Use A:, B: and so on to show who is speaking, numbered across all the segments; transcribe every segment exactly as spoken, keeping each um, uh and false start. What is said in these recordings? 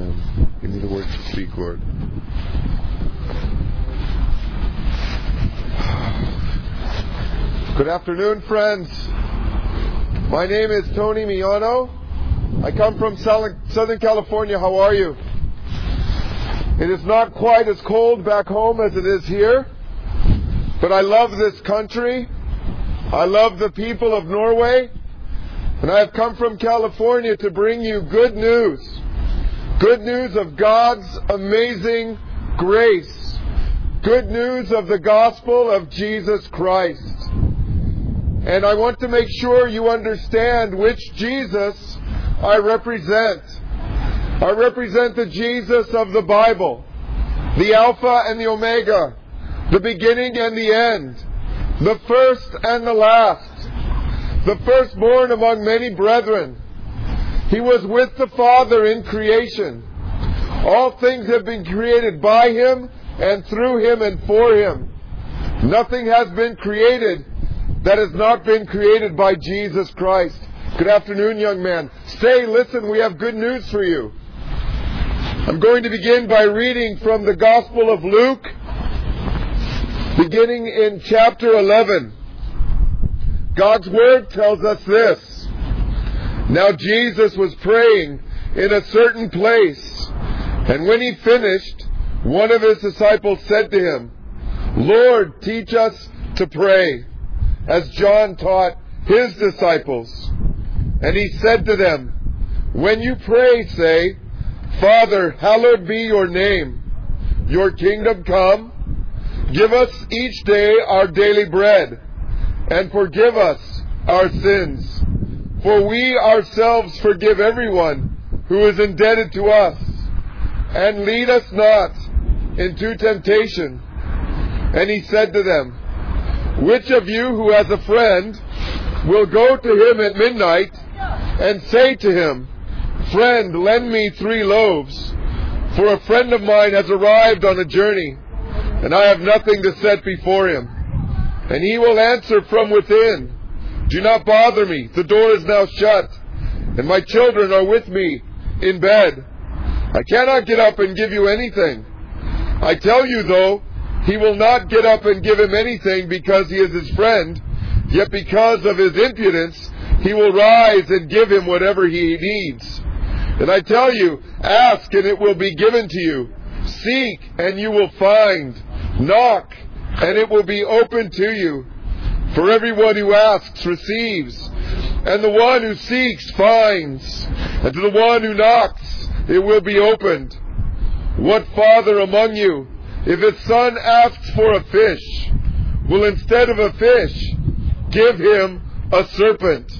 A: Um, give me the words to speak, Lord. Good afternoon, friends. My name is Tony Miano. I come from Southern California. How are you? It is not quite as cold back home as it is here, but I love this country. I love the people of Norway, and I have come from California to bring you good news. Good news of God's amazing grace. Good news of the gospel of Jesus Christ. And I want to make sure you understand which Jesus I represent. I represent the Jesus of the Bible, the Alpha and the Omega, the beginning and the end, the first and the last, the firstborn among many brethren. He was with the Father in creation. All things have been created by Him and through Him and for Him. Nothing has been created that has not been created by Jesus Christ. Good afternoon, young man. Stay, listen, we have good news for you. I'm going to begin by reading from the Gospel of Luke, beginning in chapter eleven. God's Word tells us this. Now Jesus was praying in a certain place, and when He finished, one of His disciples said to Him, Lord, teach us to pray, as John taught his disciples. And He said to them, when you pray, say, Father, hallowed be your name. Your kingdom come. Give us each day our daily bread, and forgive us our sins. For we ourselves forgive everyone who is indebted to us. And lead us not into temptation. And He said to them, which of you who has a friend will go to him at midnight and say to him, Friend, lend me three loaves, for a friend of mine has arrived on a journey, and I have nothing to set before him. And he will answer from within, Do not bother me, the door is now shut, and my children are with me in bed. I cannot get up and give you anything. I tell you, though, he will not get up and give him anything because he is his friend, yet because of his impudence, he will rise and give him whatever he needs. And I tell you, ask and it will be given to you. Seek and you will find. Knock and it will be opened to you. For everyone who asks receives, and the one who seeks finds, and to the one who knocks it will be opened. What father among you, if his son asks for a fish, will instead of a fish give him a serpent?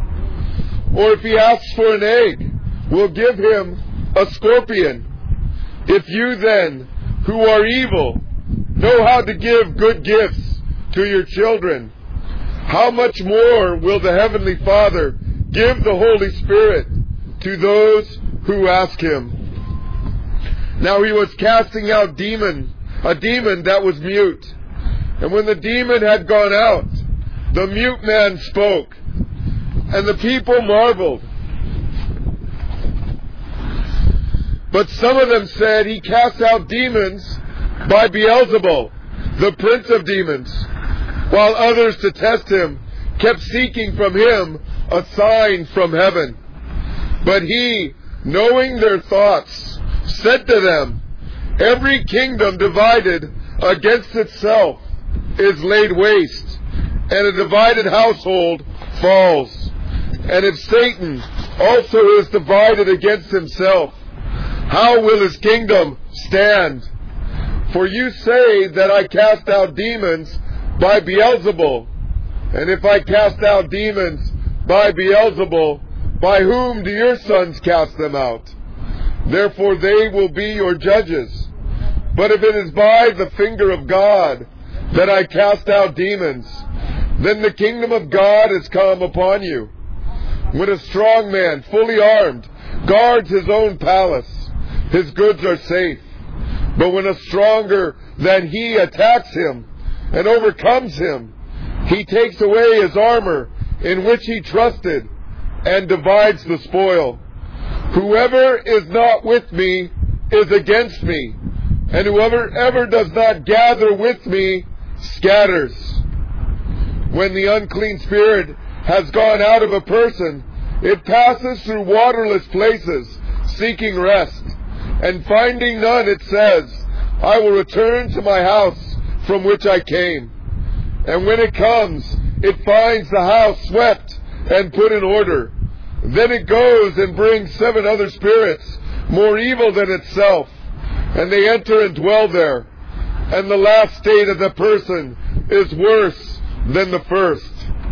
A: Or if he asks for an egg, will give him a scorpion? If you then, who are evil, know how to give good gifts to your children, how much more will the Heavenly Father give the Holy Spirit to those who ask Him? Now He was casting out demon, a demon that was mute. And when the demon had gone out, the mute man spoke, and the people marveled. But some of them said, He cast out demons by Beelzebul, the prince of demons, while others, to test Him, kept seeking from Him a sign from heaven. But He, knowing their thoughts, said to them, Every kingdom divided against itself is laid waste, and a divided household falls. And if Satan also is divided against himself, how will his kingdom stand? For you say that I cast out demons by Beelzebul. And if I cast out demons by Beelzebul, by whom do your sons cast them out? Therefore they will be your judges. But if it is by the finger of God that I cast out demons, then the kingdom of God has come upon you. When a strong man, fully armed, guards his own palace, his goods are safe. But when a stronger than he attacks him and overcomes him, he takes away his armor in which he trusted and divides the spoil. Whoever is not with me is against me, and whoever ever does not gather with me scatters. When the unclean spirit has gone out of a person, it passes through waterless places, seeking rest, and finding none, it says, I will return to my house from which I came. And when it comes, it finds the house swept and put in order. Then it goes and brings seven other spirits, more evil than itself, and they enter and dwell there. And the last state of the person is worse than the first.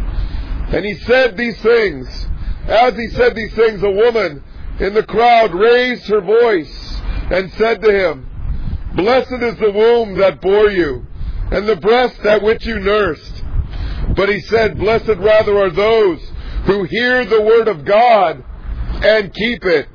A: And he said these things. As he said these things, a woman in the crowd raised her voice and said to him, Blessed is the womb that bore you, and the breast at which you nursed. But he said, Blessed rather are those who hear the word of God and keep it.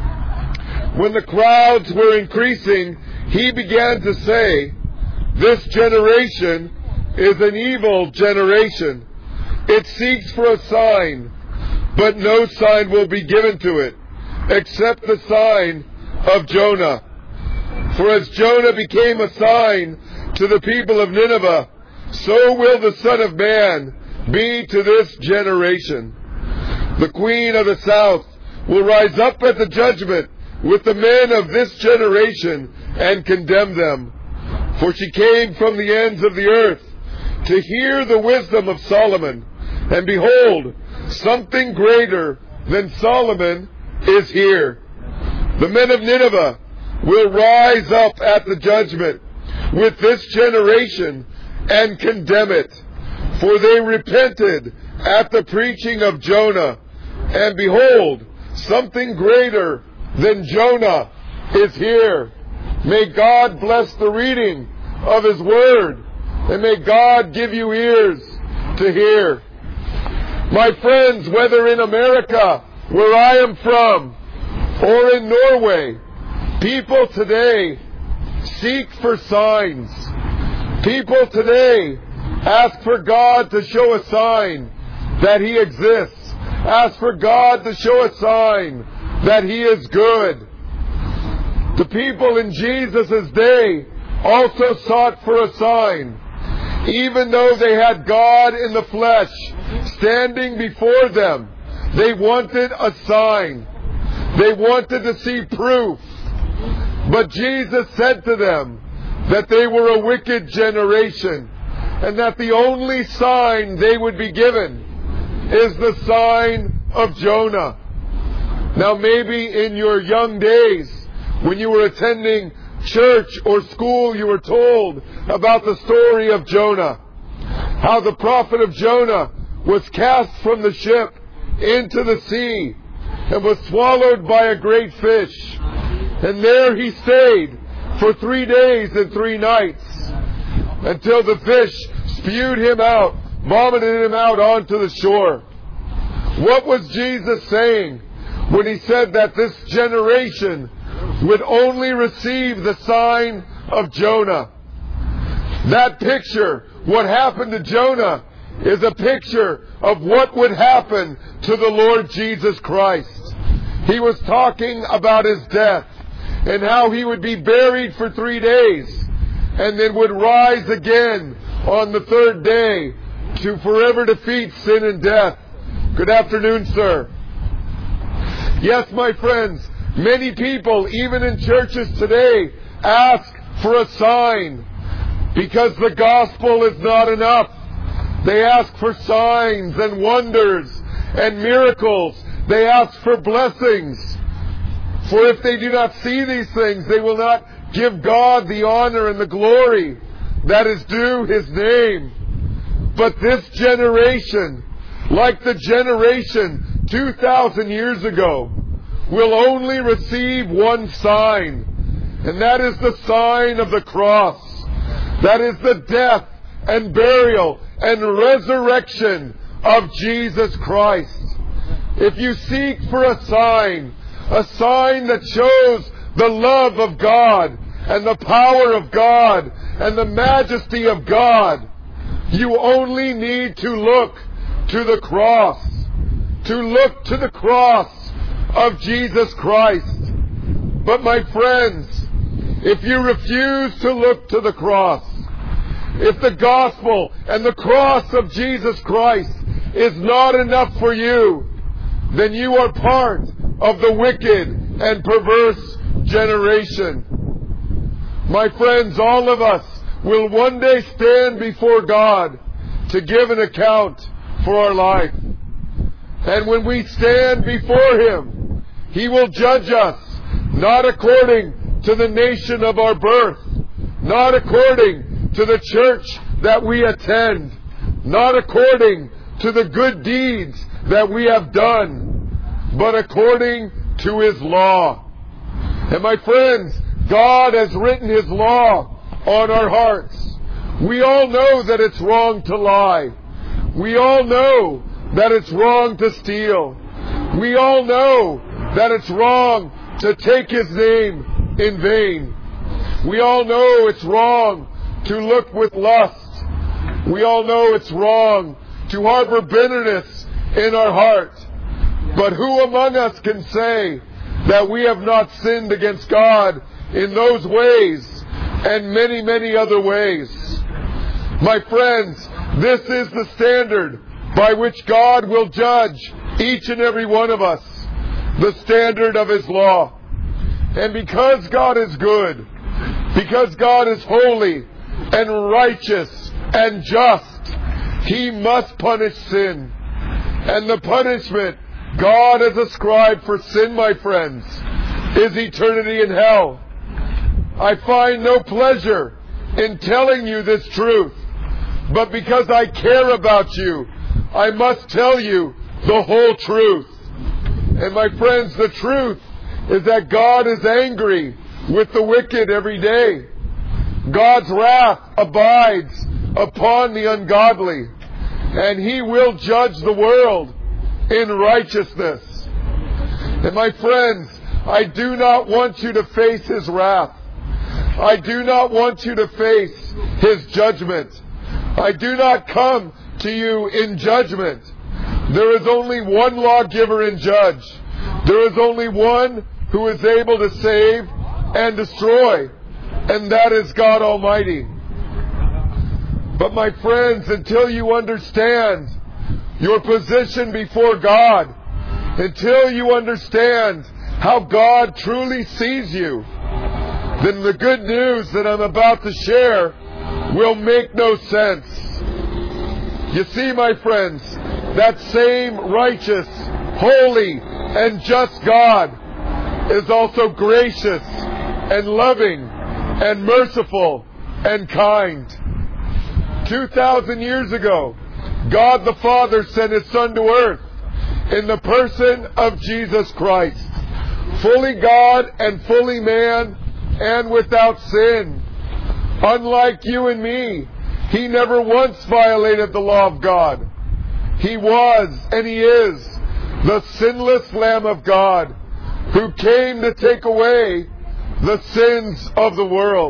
A: When the crowds were increasing, he began to say, This generation is an evil generation. It seeks for a sign, but no sign will be given to it, except the sign of Jonah. For as Jonah became a sign to the people of Nineveh, so will the Son of Man be to this generation. The queen of the south will rise up at the judgment with the men of this generation and condemn them. For she came from the ends of the earth to hear the wisdom of Solomon. And behold, something greater than Solomon is here. The men of Nineveh will rise up at the judgment with this generation and condemn it. For they repented at the preaching of Jonah. And behold, something greater than Jonah is here. May God bless the reading of His Word, and may God give you ears to hear. My friends, whether in America, where I am from, or in Norway, people today seek for signs. People today ask for God to show a sign that He exists. Ask for God to show a sign that He is good. The people in Jesus' day also sought for a sign. Even though they had God in the flesh standing before them, they wanted a sign. They wanted to see proof. But Jesus said to them that they were a wicked generation, and that the only sign they would be given is the sign of Jonah. Now maybe in your young days, when you were attending church or school, you were told about the story of Jonah. How the prophet of Jonah was cast from the ship into the sea and was swallowed by a great fish. And there he stayed for three days and three nights until the fish spewed him out, vomited him out onto the shore. What was Jesus saying when He said that this generation would only receive the sign of Jonah? That picture, what happened to Jonah, is a picture of what would happen to the Lord Jesus Christ. He was talking about His death and how He would be buried for three days and then would rise again on the third day to forever defeat sin and death. Good afternoon, sir. Yes, my friends, many people, even in churches today, ask for a sign because the gospel is not enough. They ask for signs and wonders and miracles. They ask for blessings. For if they do not see these things, they will not give God the honor and the glory that is due His name. But this generation, like the generation two thousand years ago, will only receive one sign, and that is the sign of the cross. That is the death and burial and resurrection of Jesus Christ. If you seek for a sign, a sign that shows the love of God and the power of God and the majesty of God, you only need to look to the cross. To look to the cross of Jesus Christ. But my friends, if you refuse to look to the cross, if the gospel and the cross of Jesus Christ is not enough for you, then you are part of the wicked and perverse generation. My friends, all of us will one day stand before God to give an account for our life. And when we stand before Him, He will judge us not according to the nation of our birth, not according to the church that we attend, not according to the good deeds that we have done, but according to His law. And my friends, God has written His law on our hearts. We all know that it's wrong to lie. We all know that it's wrong to steal. We all know that it's wrong to take His name in vain. We all know it's wrong to look with lust. We all know it's wrong to harbor bitterness in our heart. But who among us can say that we have not sinned against God in those ways and many, many other ways? My friends, this is the standard by which God will judge each and every one of us, the standard of His law. And because God is good, because God is holy and righteous and just, He must punish sin. And the punishment God has ascribed for sin, my friends, is eternity in hell. I find no pleasure in telling you this truth, but because I care about you, I must tell you the whole truth. And my friends, the truth is that God is angry with the wicked every day. God's wrath abides upon the ungodly, and He will judge the world in righteousness. And my friends, I do not want you to face His wrath. I do not want you to face His judgment. I do not come to you in judgment. There is only one lawgiver and judge. There is only one who is able to save and destroy, and that is God Almighty. But my friends, until you understand your position before God, until you understand how God truly sees you, then the good news that I'm about to share will make no sense. You see, my friends, that same righteous, holy, and just God is also gracious and loving and merciful and kind. Two thousand years ago, God the Father sent His Son to earth in the person of Jesus Christ, fully God and fully man and without sin. Unlike you and me, He never once violated the law of God. He was and He is the sinless Lamb of God who came to take away the sins of the world.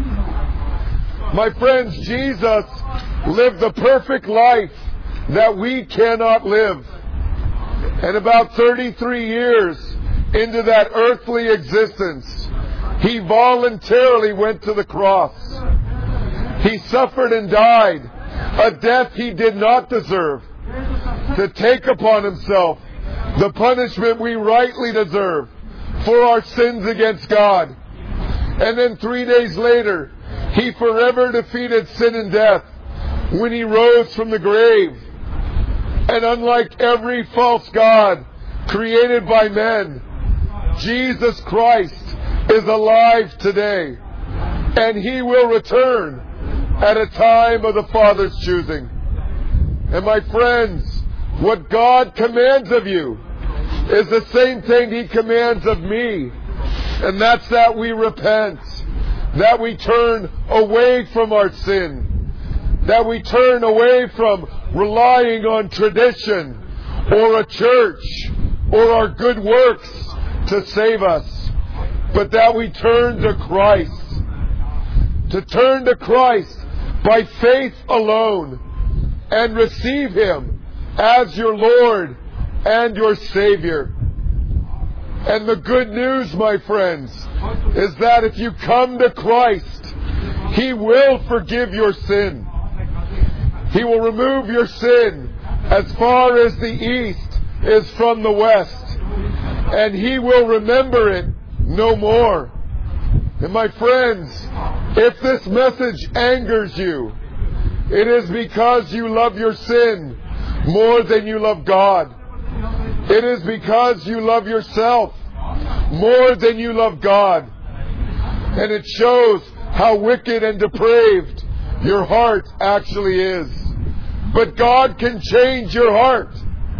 A: My friends, Jesus lived the perfect life that we cannot live. And about thirty-three years into that earthly existence, He voluntarily went to the cross. He suffered and died a death He did not deserve, to take upon Himself the punishment we rightly deserve for our sins against God. And then three days later, He forever defeated sin and death when He rose from the grave. And unlike every false god created by men, Jesus Christ is alive today, and He will return at a time of the Father's choosing. And my friends, what God commands of you is the same thing He commands of me, and that's that we repent, that we turn away from our sin, that we turn away from relying on tradition or a church or our good works to save us, but that we turn to Christ. To turn to Christ by faith alone and receive Him as your Lord and your Savior. And the good news, my friends, is that if you come to Christ, He will forgive your sin. He will remove your sin as far as the east is from the west. And He will remember it no more. And my friends, if this message angers you, it is because you love your sin more than you love God. It is because you love yourself more than you love God. And it shows how wicked and depraved your heart actually is. But God can change your heart.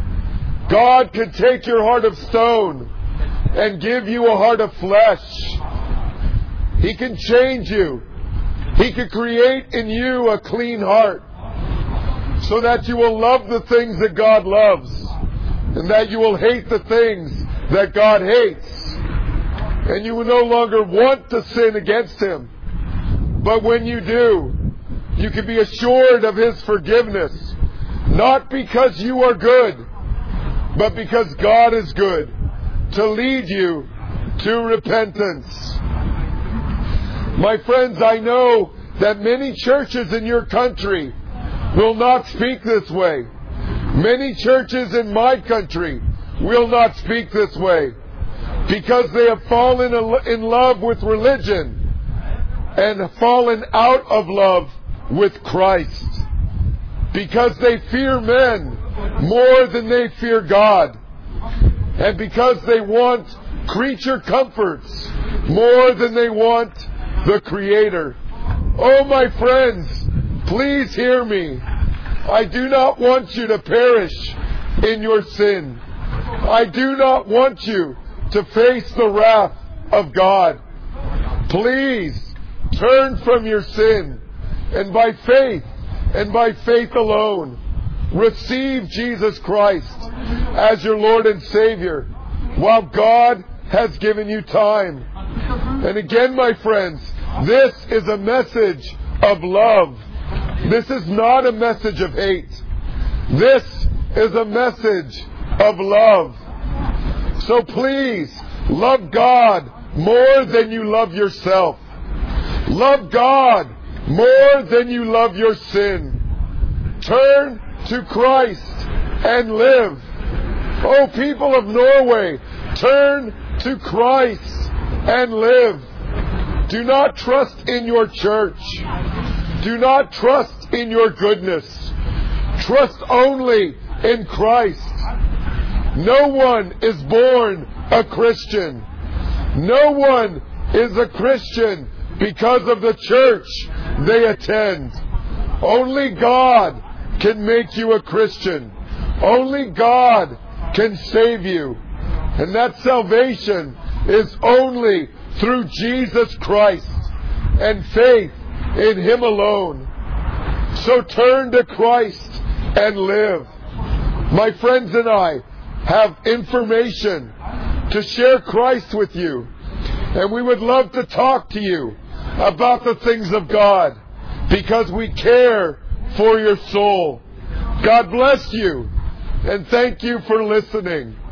A: God can take your heart of stone and give you a heart of flesh. He can change you. He can create in you a clean heart so that you will love the things that God loves and that you will hate the things that God hates. And you will no longer want to sin against Him. But when you do, you can be assured of His forgiveness, not because you are good, but because God is good, to lead you to repentance. My friends, I know that many churches in your country will not speak this way. Many churches in my country will not speak this way because they have fallen in love with religion and fallen out of love with Christ. Because they fear men more than they fear God. And because they want creature comforts more than they want the Creator. Oh, my friends, please hear me. I do not want you to perish in your sin. I do not want you to face the wrath of God. Please turn from your sin and by faith and by faith alone receive Jesus Christ as your Lord and Savior while God has given you time. And again, my friends, this is a message of love. This is not a message of hate. This is a message of love. So please, love God more than you love yourself. Love God more than you love your sin. Turn to Christ and live. Oh, people of Norway, turn to Christ and live. Do not trust in your church. Do not trust in your goodness. Trust only in Christ. No one is born a Christian. No one is a Christian because of the church they attend. Only God can make you a Christian. Only God can save you. And that salvation is only through Jesus Christ and faith in Him alone. So turn to Christ and live. My friends and I have information to share Christ with you. And we would love to talk to you about the things of God because we care for your soul. God bless you and thank you for listening.